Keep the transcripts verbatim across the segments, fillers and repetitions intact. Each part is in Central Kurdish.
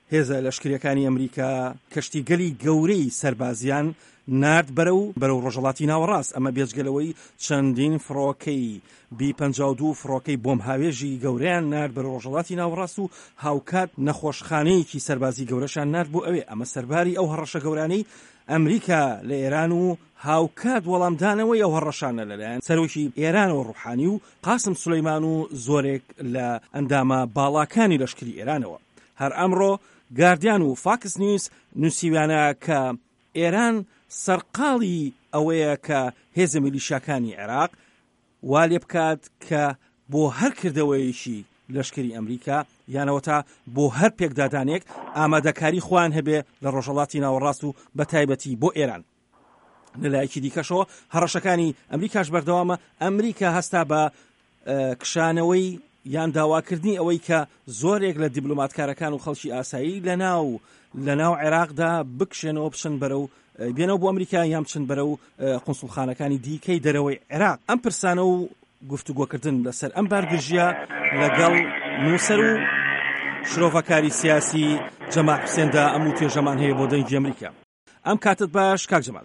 هێزە لەشکریەکانی ئەمریکا کەشتیگەلی گەورەی سەربازیان نارد بەرەو بەرەو ڕۆژهەڵاتی ناوەڕاست. ئەمە بێجگەلەوەی چەندین فڕۆکەی بی پەنجا و دوو فڕۆکەی بۆم هاوێژی گەورەیان نارد بەرەو ڕۆژهەڵاتی ناوەڕاست و هاوکات نەخۆشخانەیەکی سەربازی گەورەشان نارد بۆ ئەوێ. ئەمە سەرباری ئەو هەڕەشە گەورانەی ئەمریکا لە ئێران و هاوکات وەڵامدانەوەی ئەو هەڕەشانە لەلایەن سەرۆکی ئێرانەوە ڕوحانی و قاسم سولەیمان و زۆرێک لە ئەندامە باڵاکانی لەشکری ئێرانەوە. هەر ئەمڕۆ گاردیان و فاکس نیوز نووسیوانە کە ئێران سەرقاڵی ئەوەیە کە هێزە میلیشیاکانی عێراق وا لێ بکات کە بۆ هەر کردەوەیەکی لەشکری ئەمریکا یانەوە تا بۆ هەر پێکدادانێک ئامادەکاری خوان هەبێ لە ڕۆژهەڵاتی ناوەڕاست و بە تایبەتی بۆ ئێران. لەلایەکی دیکەشەوە هەڕەشەکانی ئەمریکاش بەردەوامە. ئەمریکا هەستا بە کشانەوەی یان داواکردنی ئەوەی کە زۆرێک لە دیبلۆماتکارەکان و خەڵکی ئاسایی لە ناو لە ناو عێراقدا بکشێنەوە بچن بەرەو بێنەوە بۆ ئەمریکا یان بچن بەرەو قونسوڵخانەکانی دیکەی دەرەوەی عێراق. ئەم پرسانە و گفتوگۆکردن لەسەر ئەم بارگژیە لەگەڵ نووسەر و شرۆڤەکاری سیاسی جەمال حوسێندا ئەم و توێژەمان هەیە بۆ دەنگی ئەمریکا. ئەم کاتت باش کاک جەمال.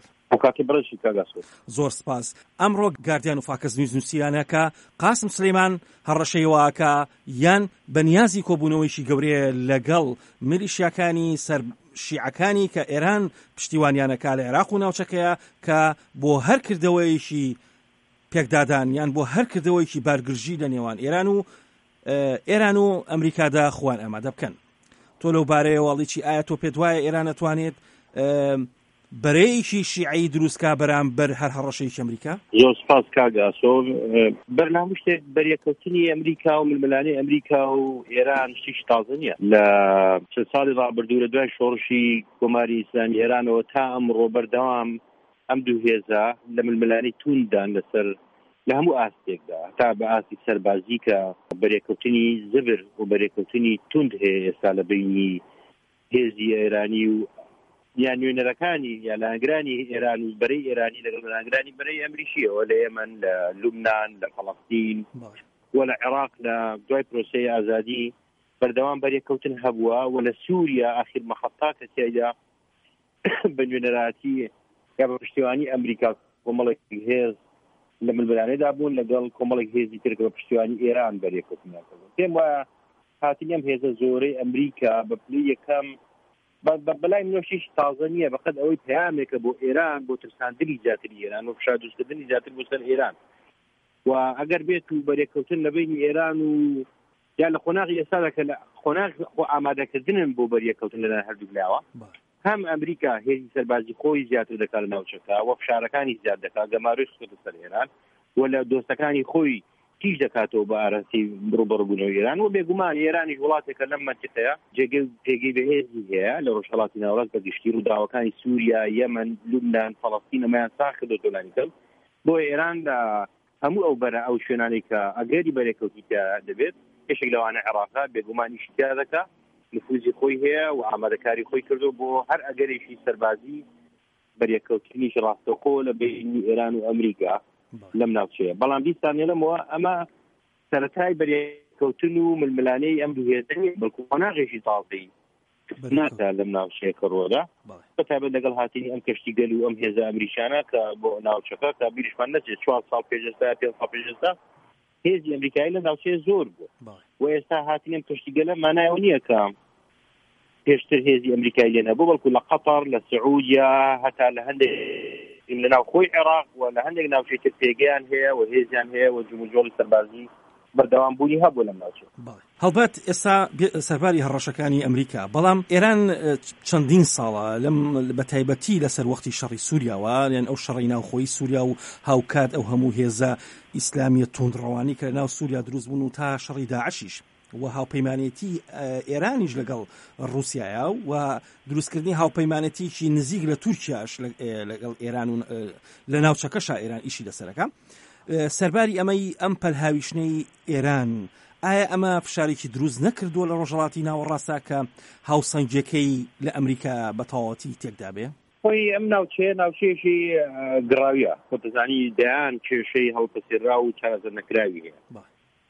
زۆر سپاس. ئەمڕۆ گاردیان و فاکس نیوز نووسیانە کە قاسم سلەیمان هەڕەشەی واکە یان بەنیازی کۆبوونەوەیشی گەورەیە لەگەڵ میلیشیاکانی سەر شیعەکانی کە ئێران پشتیوانیانەکە لە عێراق و ناوچەکەیە کە بۆ هەر کردەوەیەکی پێکدادان یان بۆ هەر کردەوەیەکی بارگرژی لە نێوان ئێران و ئێران و ئەمریکادا خوان ئامادە بکەن. تۆ لەو بارەیە واڵیی ئایا تۆ پێت وایە ئێران ئەتوانێت بەرەیەکی شیعەی دروستکا بەرامبەر هەر هەڕەشەیەکی ئەمریکا؟ زۆر سپاس کاگاسۆ. بەرنامە شتێک بەریەکەوتنی ئەمریکا و ململانەی ئەمریکا و ئێران شتێکی تازە نییە. لە چەند ساڵی ڕابردوو لە دوای شۆڕشی کۆماری ئیسلامی ئێرانەوە تا ئەمڕۆ بەردەوام ئەم دوو هێزە لە ململانەی توندان لەسەر لە هەموو ئاستێکدا تا بە ئاستی سەربازی کە بەریەکەوتنی زبر و بەریەکەوتنی توند هەیە ئێستا لە بینی هێزی ئێرانی و یان نوێنەرەکانی یا لەهەنگرانی ئێران و بەرەی ئێرانی لەگەڵ لەهەنگرانی بەرەی ئەمریکیەوە لە یەمەن لە لوبنان لە فەڵەستین و لە عێراق لە دوای پرۆسەی ئازادی بەردەوام بەریەکەوتن هەبووە و لە سووریا ئاخر مەحەتا کە تیایدا بە نوێنەراتی یا بە پشتیوانی ئەمریکا کۆمەڵێکی هێز لە ململانەیدا بوون لەگەڵ کۆمەڵێک هێزی تر بە پشتیوانی ئێران بەریەکەوتنیانکردن. پێم وایە هاتنی ئەم هێزە زۆرەی ئەمریکا بە پلەی یەکەم بەلای منۆشیش تازە نییە، بەقەد ئەوەی پەیامێکە بۆ ئێران بۆ ترساندنی زیاتری ئێران و فشار دروستکردنی زیاتر بۆ سەر ئێران و ئەگەر بێت و بەریەکەوتن لە بینی ئێران و یا لە خۆناغی ئێستادا کە لە خۆناغ خۆ ئامادەکردنن بۆ بەریەکەوتن لەلایەن هەردوو لایەوە هەم ئەمریکا هێزی سەربازی خۆی زیاتر دەکات لە ناوچەکە و فشارەکانی زیاد دەکات گەماروی خستە سەر ئێران و لە دۆستەکانی خۆی تیش دەکاتەوە بە ئاراسی بڕوبەڕبوونەوەی ئێران و بێگومان ئێرانی وڵاتێکە لەم مەنتیقەیە جێگەی پێگەی بەهێزی هەیە لە ڕۆژهەڵاتی ناوەڕاست بە گشتی ڕووداوەکانی سووریا، یەمەن، لوبنان، فەڵەستین ئەمەیان ساخدۆ تۆلانیکەم بۆ ئێران لە هەموو ئەو بەرە ئەو شوێنانەی کە ئەگەری بەرێکەوتی دەبێت یەکێک لەوانە عێراقا بێگومانی شتیا دەکا نفوزی خۆی هەیە و ئامادەکاری خۆی کردو بۆ هەر ئەگەرێکی سەربازی بەریەکەوتنیش ڕاستەوخۆ لە بینی ئێران و ئەمریکا لەم ناوچەیە. بەڵام بیستانێ لەمەوە ئەمە سەرەتای بەریەکەوتن و ململانەی ئەم دوو هێزە بەڵکو قۆناغێکی تازەی ناکە لەم ناوچەیە ڕۆدا بەتایبەت لەگەڵ هاتنی ئەم کەشتیگەل و ئەم هێزە ئەمریکانە کە بۆ ناوچەکە تا بیرشمان نەچێت چوار ساڵ پێشەستا پێنج ساڵ پێشەستا هێزی ئەمریکایی لە ناوچەیە زۆر بوو و ئێستا هاتنی ئەم کەشتیگەلە مانایەوە نییە کە پێشتر هێزی ئەمریکای لێ نەبوو بەڵکو لە قەتەر لە سعودیا هەتا لە هەندێک لە ناو خۆی عێراق و لە هەندێک ناوچەی تر پێگەیان هەیە و هێزیان هەیە و جموجۆڵی سەربازی بەردەوام بوونی هەبوو لەم ناوچە. هەڵبەت ئێستا سەرباری هەڕەشەکانی ئەمریکا بەڵام ئێران چەندین ساڵە لەم بەتایبەتی لەسەر وەختی شەڕی سووریاوە یان ئەو شەڕی ناوخۆی سووریا و هاوکات ئەو هەموو هێزە ئیسلامیە توندڕەوانی کە لە ناو سووریا دروست بوون و تا شەڕی داعشیش و هاوپەیمانێتی ئێرانیش لەگەڵ ڕووسیایە و دروستکردنی هاوپەیمانەتیکی نزیک لە تورکیاش لەگەڵ ئێران و لە ناوچەکەشا ئێران ئیشی لەسەرەکە. سەرباری ئەمەی ئەم پەلهاویشتنەی ئێران ئایا ئەمە فشارێکی دروست نەکردووە لە ڕۆژهەڵاتی ناوەڕاستە کە هاوسەنگیەکەی لە ئەمریکا بە تەواوەتی تێکدا بێ؟ خۆی ئەم ناوچەیە ناوچەیەکی گڕاویە خۆ دەزانی دەیان کێشەی هەڵپەسێرا و چارەسەر نەکراوی هەیە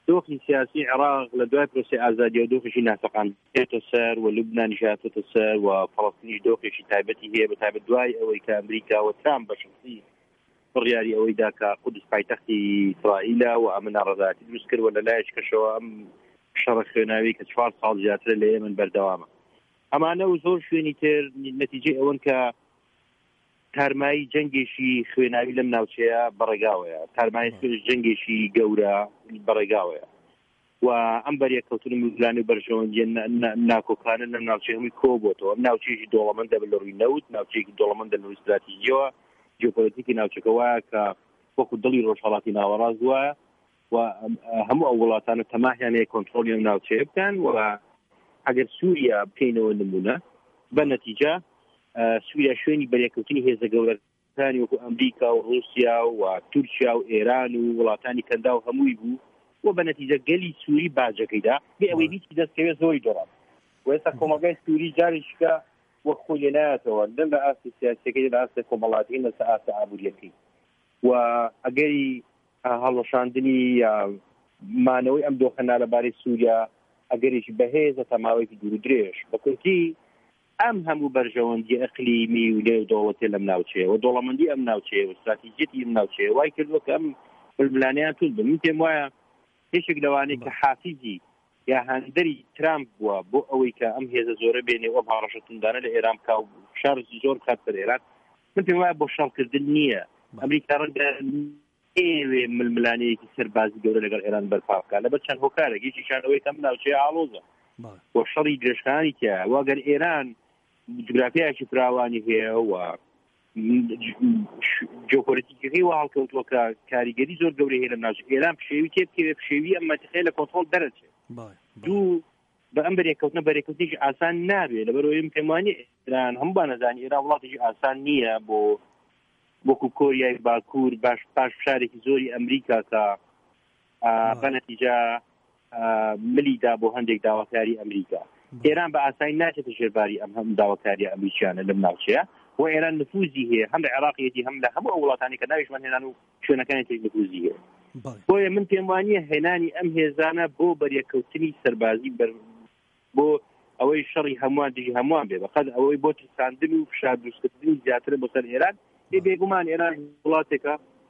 دۆخی سیاسی عێراق لە دوای پرۆسەی ئازادی و دۆخێکی نافەقان هێتە سەر و لوبنانی هاتۆتە سەر و فەڵەستینیش دۆخێکی تایبەتی هەیە بە تایبەت دوای ئەوەی کە ئەمریکا و ترامپ بەشخصی بڕیاری ئەوەیدا کە قودس پایتەختی ئیسرائیلە و ئەمنە ڕەداتی دروست کرد و لەلایەک کەشەوە ئەم شەڕە خوێناوی کە چوار ساڵ زیاترە لە ئێمن بەردەوامە. ئەمانە و زۆر شوێنی تر نەتیجەی ئەوەن کە تارمایی جەنگێکی خوێناوی لەم ناوچەیە بەڕێگاوەیە، تارمای جەنگێکی گەورە بەڕێگاوەیە و ئەم بەریەکەوتن میزانی و بەرژەوەندی ناکۆکانە لەم ناوچەی هەمووی کۆ بۆتەوە. ئەم ناوچەیەکی دۆڵەمەندە بە لە ڕووی نەوت، ناوچەیەکی دۆڵەمەندە لە ڕووی استراتیژیەوە، جیۆپۆلیتیکی ناوچەکە وایە کە وەکو دڵی ڕۆژهەڵاتی ناوەڕاست وایە و هەموو ئەو وڵاتانە تەماحیان هەیە کۆنتڕۆلی ئەم ناوچەیە بکەن و ئەگەر سووریا بکەینەوە نمونە بە نەتیجە سووریا شوێنی بەریەکەوتنی هێزە گەورەکانی وەکو ئەمریکا و رووسیا و تورکیا و ئێران و وڵاتانی کەندا و هەمووی بوو و بە نەتیجە گەلی سووری باجەکەیدا بێ ئەوەی هیچی دەستکەوێت زۆری دۆڕات و ئێستا کۆمەلگای سووری جاریشکە وەک خۆی لێنایەتەوە لەم بە ئاستی سیاسیەکەی لە ئاستی کۆمەڵاتیی لەسەر ئاستی ئابووریەکەی و ئەگەری هەڵەشاندنی مانەوەی ئەم دۆخەنا لەبارەی سووریا ئەگەریش بەهێزە تەماوەیەکی دوور و درێژ بە کورتی ئەم هەموو بەرژەوەندی ئەقلیمی و لێو دەوڵەتێ لەم ناوچەیە و دۆڵەمەندی ئەم ناوچەیە و استراتیژیەتی ئەم ناوچەیە وای کردووە کە ئەم ململانیان توول بن. من پێم وایە هیچێک لەوانەیە کە حافیزی یا هەندەری ترامپ بووە بۆ ئەوەی کە ئەم هێزە زۆرە بێنێ و هاڕەشەتوندانە لە ئێران بکا و شارزی زۆر بکات بەر ئێران. من پێم وایە بۆ شەڕکردن نییە. ئەمریکا ڕەنگە ئێوێ ململانەیەکی سەربازی گەورە لەگەڵ ئێران بەرپا بکات لەبەر چەند هۆکارێکیشیشان ئەوەی کە ئەم ناوچەیە ئاڵۆزە بۆ شەڕی درێژخانی تیا واگەر ئێران جوگرافیایکی فراوانی هەیە و جیۆپۆلیتیکەکەی وا هەڵکەوتووە کە کاریگەری زۆر گەورەی هەیە لەم ناوچەیە ئێران پشێوی تێ بکەوێ پشێوی ئەم مەتیقەیە لە کۆنتڕۆڵ دەرەچێت دوو بە ئەم بەریەکەوتنە بەریەکەوتنێکی ئاسان نابێت لەبەرەوەی پێم وانیە ئێران هەموو بانەزانی ئێران وڵاتێکی ئاسان نییە بۆ وەکو کۆریای باکوور باش پاش شارێکی زۆری ئەمریکا کە بە نەتیجە ملیدا بۆ هەندێک داواکاری ئەمریکا. ئێران بە ئاسایی ناچێتە ژێرباری ئەم هەموو داواکاری ئەمریکیانە لەم ناوچەیە و ئێران نفوزی هەیە هەم لە عێراقیەتی هەم لە هەموو ئەو وڵاتانی کە ناویشمان هێنان و شوێنەکانی نفوزی هەیە. بۆیە من پێم وانیە هێنانی ئەم هێزانە بۆ بەریەکەوتنی سەربازی بۆ ئەوەی شەڕی هەمووان دژی هەمووان بێ بەقەد ئەوەی بۆ ترساندن و فشار دروستکردنی زیاترە بۆ سەر ئێران بێگومان ئێران وڵاتێکە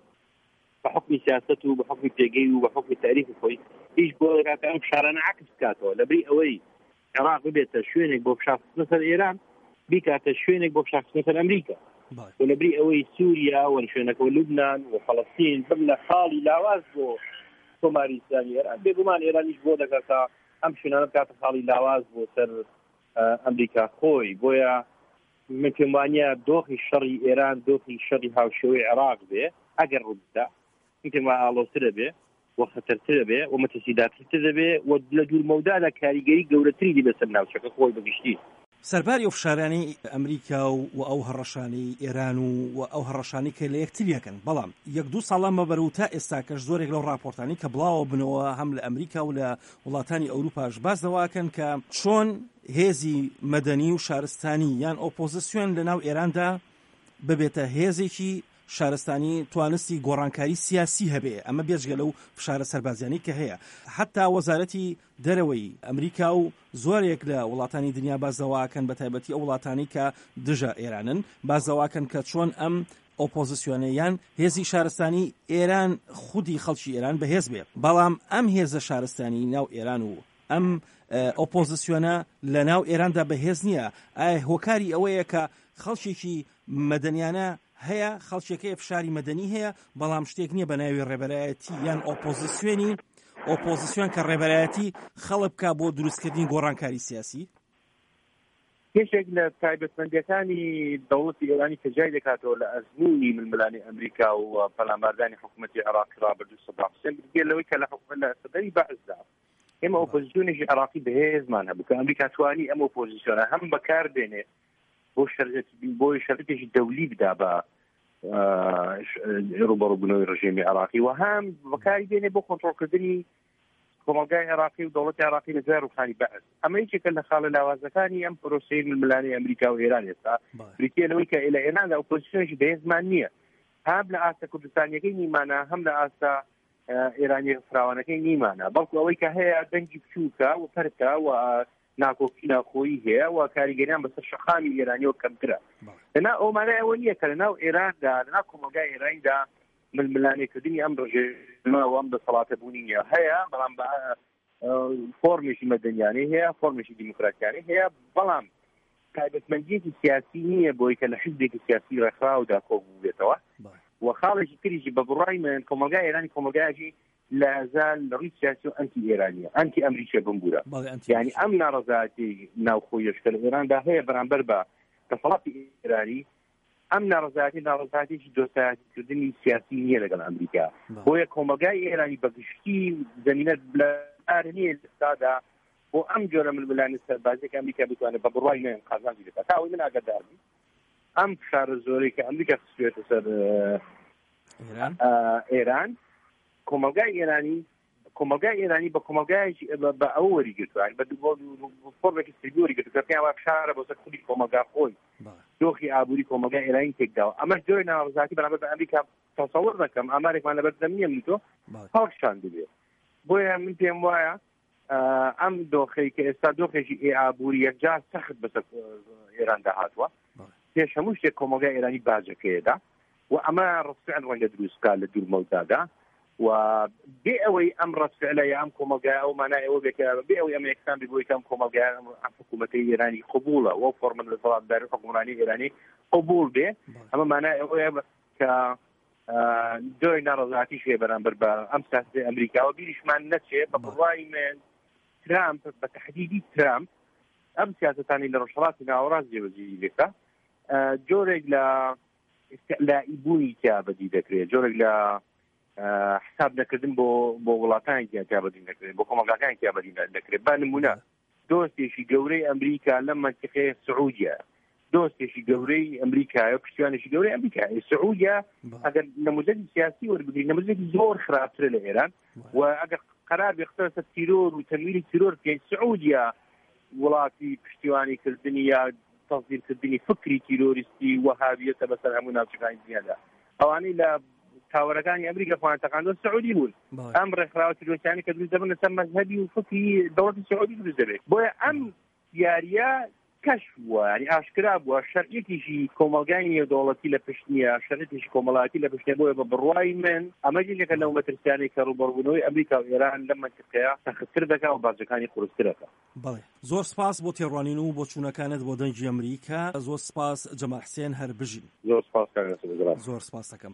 بە حکمی سیاست و بە حکمی پێگەی و بە حکمی تاریخی خۆی هیچ بۆ کاکە ئەم فشارانە عکس بکاتەوە لەبەری ئەوەی عێراق ببێتە شوێنێک بۆ فشارکردنە سەر ئێران بیکاتە شوێنێک بۆ فشارکردنە سەر ئەمریکا و لەبەری ئەوەی سووریا و شوێنەکە و لوبنان و فەڵەستین بم لە خاڵی لاواز بۆ کۆماری ئیسلامی ئێران بێگومان ئێرانیش بۆ دەکاتە ئەم شوێنانە بکاتە خاڵی لاواز بۆ سەر ئەمریکا خۆی. بۆیە من پێم وانیە دۆخی شەڕی ئێران دۆخی شەڕی هاوشێوەی عێراق بێ ئەگەر ڕووبدا من پێم وایە ئاڵۆزترە بێ و خەتەرترە بێ و مەترسیداترتر دەبێ و لە دوورمەودادا کاریگەری گەورەتری دی لەسەر ناوچەکە خۆی بەگشتی. سەرباری و فشارانی ئەمریکا و ئەو هەڕەشانی ئێران و ئەو هەڕەشانی کە لە یەکتریەکەن بەڵام یەک دوو ساڵان مەبەرەوە تا ئێستاکەش زۆرێک لەو راپۆرتانی کە بڵاوە بنەوە هەم لە ئەمریکا و لە وڵاتانی ئەوروپاش باس دەواکەن کە چۆن هێزی مەدەنی و شارستانی یان ئۆپۆزیسیۆن لەناو ئێراندا ببێتە هێزێکی شارستانی توانستی گۆڕانکاری سیاسی هەبێ ئەمە بێجگە لەو فشارە سەربازیانی کە هەیە. حتا وەزارەتی دەرەوەی ئەمریکا و زۆرێک لە وڵاتانی دنیا بازەواکەن بە تایبەتی ئەو وڵاتانی کە دژە ئێرانن بازەواکەن کە چۆن ئەم ئۆپۆزیسیۆنەیان هێزی شارستانی ئێران خودی خەڵکی ئێران بەهێز بێ بەڵام ئەم هێزە شارستانی ناو ئێران و ئەم ئۆپۆزیسیۆنە لە ناو ئێراندا بەهێز نییە. ئایا هۆکاری ئەوەیە کە خەڵکێکی مەدەنیانە هەیە خەڵکێکەیە فشاری مەدەنی هەیە بەڵام شتێک نییە بە ناوی ڕێبەرایەتی یان ئۆپۆزیسیۆنی ئۆپۆزیسیۆن کە ڕێبەرایەتی خەڵک بکا بۆ دروستکردنی گۆڕانکاری سیاسی. یەکێک لە تایبەتمەندیەکانی دەوڵەتی ئێرانی کە جای دەکاتەوە لە ئەزموونی ململانی ئەمریکا و پەلاماردانی حکوومەتی عێراقی ڕابردوو سەدام حوسێن بگێت لەوەی کە لە حکومەت لە سەدەری بەعزدا ئێمە ئۆپۆزیسیۆنێکی عێراقی بەهێزمان هەبوو کە ئەمریکا توانی ئەم ئۆپۆزیسیۆنە هەم بەکاردێنێ بۆ بۆی شەرەتێکی دەولی بدا بە ڕوبەڕووبوونەوەی ڕژێمی عێراقی و هەم بەکاری دێنێ بۆ کۆنتڕۆڵکردنی کۆمەلگای عێراقی و دەوڵەتی عێراقی لە دوای ڕووخانی بەعز. ئەمە یەکێکە لە خاڵە لاوازەکانی ئەم پرۆسەی ململانی ئەمریکا و ئێران ئێستا بریتیە لەوەی کە لە ئێراندا ئۆپۆزیسیۆنێکی بەهێزمان نییە هەم لە ئاستە کوردستانیەکەی نیمانە هەم لە ئاستە ئێرانی فراوانەکەی نیمانە بەڵکو ئەوەی کە هەیە دەنگی بچووکە و پەرکە و ناکۆکی ناخۆیی هەیە و کاریگەریان بەسەر شەقامی ئێرانیەوە کەمترە لەنا ئەومانای ئەوە نییە کە لەناو ئێراندا لەنا کۆمەلگای ئێرانیدا ململانێکردنی ئەم ڕژێمەوە ئەم دەسەڵاتە بوونی نییە هەیە بەڵام فۆرمێکی مەدەنیانەی هەیە فۆرمێکی دیموکراتیانەی هەیە بەڵام تایبەتمەندیەکی سیاسی نییە بۆی کە لە حیزبێکی سیاسی ڕێکخراودا کۆبوو بێتەوە و خاڵێکی تریشی بە بڕای من کۆمەلگای ئێرانی کۆمەلگایەکی لە هەزار لە ڕووی سیاسی و ئەنتی ئێرانیە ئەنتی ئەمریکیە بمبورە یعنی ئەم ناڕەزایەتی ناوخۆی لەشکر ئێراندا هەیە بەرامبەر بە دەسەڵاتی ئێرانی ئەم ناڕەزایەتی ناڕەزایەتیی دۆستایەتیکردنی سیاسی نییە لەگەڵ ئەمریکا بۆیە کۆمەلگای ئێرانی بەگشتی زەمینە لە ئارنیە ئێستادا بۆ ئەم جۆرە ململانی سەربازێک ئەمریکا بتوانێت بە بڕای من قازانجی بکات تا ئەوەی من ئاگادار بووم ئەم فشارە زۆرەی کە ئەمریکا خستوێتە سەر ئێران کۆمەلگای ئێرانی کۆمەلگای ئێرانی بە کۆمەلگایەکی بە ئەوە وەریگرتووە بە فۆرمێکی سەربی وەریگرتووە کە پێیان وا فشارە بۆ سەر خودی کۆمەلگا خۆی دۆخی ئابووری کۆمەلگای ئێرانی تێکداوە ئەمەش جۆری ناڕەزایەتی بەرامبەر بە ئەمریکا تەسەووڕ نەکەم ئامارێکمان لەبەردەم نییە منتۆ هەڵکشان دەبێت بۆیە من پێم وایە ئەم دۆخەی کە ئێستا دۆخێکی ئێ ئابووری یەکجار سەخت بەسەر ئێراندا هاتووە پێش هەموو شتێک کۆمەلگای ئێرانی باجەکەیەدا و ئەمە ڕەسفعل ڕەنگە دروستکا لە دوور مەوتادا و بێ ئەوەی ئەم ڕەسفعلەیە ئەم کۆمەلگای ئەو مانای ئەوە بێکە بێ ئەوەی ئەمە یەکسان بێ بۆی کەم کۆمەلگای ئەم حکوومەتەی ئێرانی قبوڵە و فۆرمەن لە دەسەڵاتداری حکومڕانی ئێرانی قبوڵ بێ ئەمە مانای ئەوەیە کە دوای ناڕەزایەتیش هەیە بەرامبەر بە ئەم سیاسەتی ئەمریکا و بیریشمان نەچێت بە بڕای من ترامپ بە تەحدیدی ترامپ ئەم سیاسەتانی لە ڕۆژهەڵاتی ناوەڕاست جێبەجێ دەکات جۆرێک لە استعلائیبوونی تیا بەدی دەکرێت جۆرێک لە حساب نەکردن بۆ بۆ وڵاتانی تیا بەدی دەکرێت بۆ کۆمەلگاکانی تیا بەدی دەکرێت با نمونە دۆستێکی گەورەی ئەمریکا لەم مەنتیقەیە سعودیە دۆستێکی گەورەی ئەمریکایە پشتیوانێکی گەورەی ئەمریکای سعودیە ئەگەر نموزەکی سیاسی وەربگرین نموزەکی زۆر خراپترە لە ئێران و ئەگەر قرار بێختەوە تیرۆر و تەمویلی تیرۆر بکەین سعودیە وڵاتی پشتیوانیکردنی یا تەصدیرکردنی فکری تیرۆریستی وەهابیەتە بەسەر هەموو ناوچەکانی دنیادا ئەوانەی لە تاوەرەکانی ئەمریکا خۆیان تەقاندوە سعودی بوون ئەم ڕێکخراوە تیرۆریستیانی کە دروست دەبن لەسەر مەذهەبی و فکری دەوڵەتی سعودی دروست دەبێت بۆیە ئەم یاریە کەشف بووە ینی ئاشکرا بووە شەرعیەکیشی کۆمەلگای نێودەوڵەتی لە پشت نییە شەرعیەکیشی کۆمەڵایەتی لە پشت بۆیە بە بڕوای من ئەمە یەکێکە لەو مەترسیانەی کە ڕووبەڕبوونەوەی ئەمریکا و ئێران لەم مەنتیقەیە سەختتر دەکات و بازەکانی قورستر دەکات. بەڵێ زۆر سپاس بۆ تێڕوانین و بۆ چوونەکانت بۆ دەنگی ئەمریکا زۆر سپاس جەمال حوسێن هەربژین زۆر سپاس کاکە زۆر سپاس دەکەم.